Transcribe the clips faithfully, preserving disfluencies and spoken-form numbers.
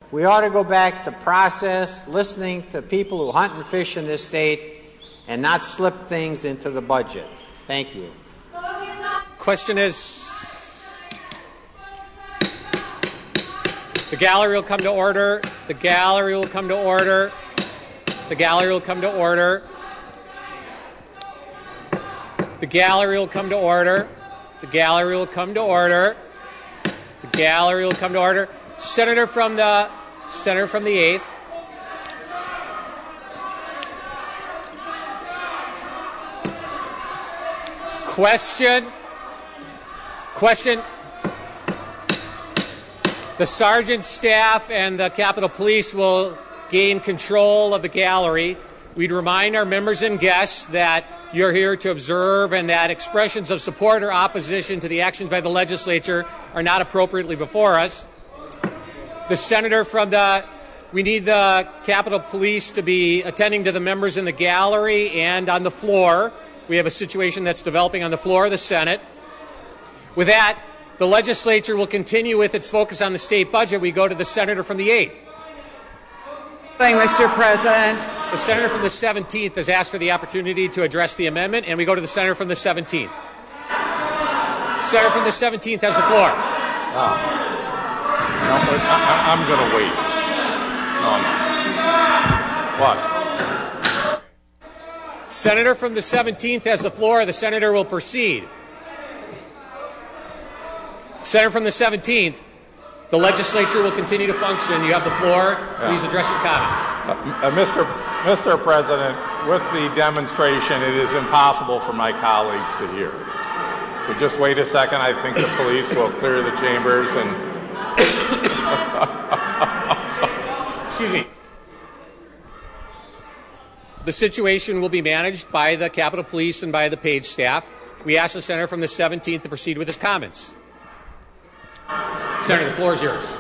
We ought to go back to process, listening to people who hunt and fish in this state, and not slip things into the budget. Thank you. Question is, the gallery will come to order. The gallery will come to order. The gallery will come to order. The gallery will come to order. The gallery will come to order. The gallery will come to order. Senator from the Senator from the eighth. Question. Question. The sergeant staff and the Capitol Police will gain control of the gallery. We'd remind our members and guests that you're here to observe and that expressions of support or opposition to the actions by the legislature are not appropriately before us. The senator from the, we need the Capitol Police to be attending to the members in the gallery and on the floor. We have a situation that's developing on the floor of the Senate. With that, the legislature will continue with its focus on the state budget. We go to the senator from the eighth. Thank you, Mister President. The senator from the seventeenth has asked for the opportunity to address the amendment, and we go to the senator from the seventeenth. Senator from the seventeenth has the floor. Oh. No, I, I'm going to wait. No, no. What? Senator from the seventeenth has the floor. The senator will proceed. Senator from the seventeenth, the legislature will continue to function. You have the floor. Please address your comments. Uh, uh, Mister Mister President, with the demonstration, it is impossible for my colleagues to hear. But just wait a second. I think the police will clear the chambers and. Excuse me. The situation will be managed by the Capitol Police and by the Page staff. We ask the senator from the seventeenth to proceed with his comments. Senator, the floor is yours.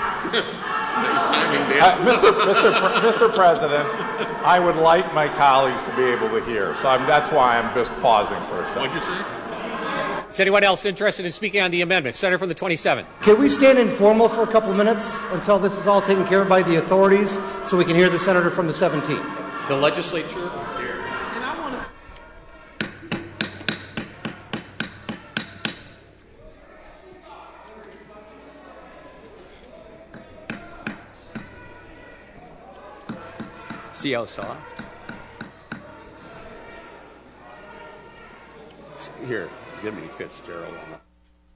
uh, Mister Mister Pre- Mister President, I would like my colleagues to be able to hear, so I'm, that's why I'm just pausing for a second. What'd you say? Is anyone else interested in speaking on the amendment? Senator from the twenty-seventh. Can we stand informal for a couple of minutes until this is all taken care of by the authorities so we can hear the senator from the seventeenth? The legislature. See how soft? Here, give me Fitzgerald on that.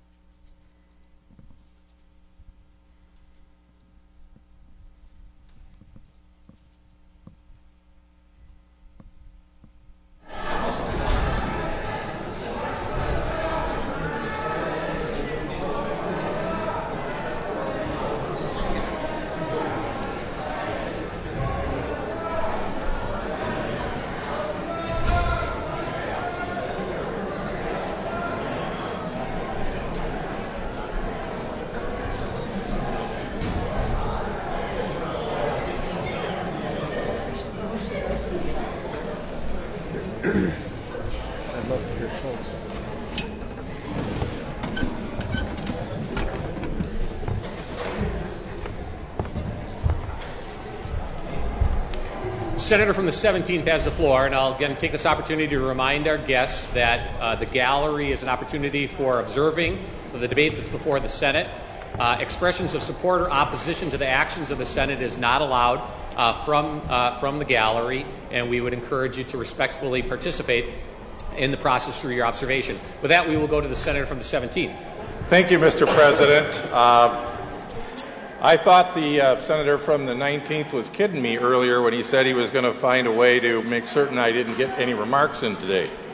Senator from the seventeenth has the floor, and I'll again take this opportunity to remind our guests that uh, the gallery is an opportunity for observing the debate that's before the Senate. Uh, expressions of support or opposition to the actions of the Senate is not allowed uh, from uh, from the gallery, and we would encourage you to respectfully participate in the process through your observation. With that, we will go to the senator from the seventeenth. Thank you, Mister President. Uh, I thought the uh, senator from the nineteenth was kidding me earlier when he said he was going to find a way to make certain I didn't get any remarks in today.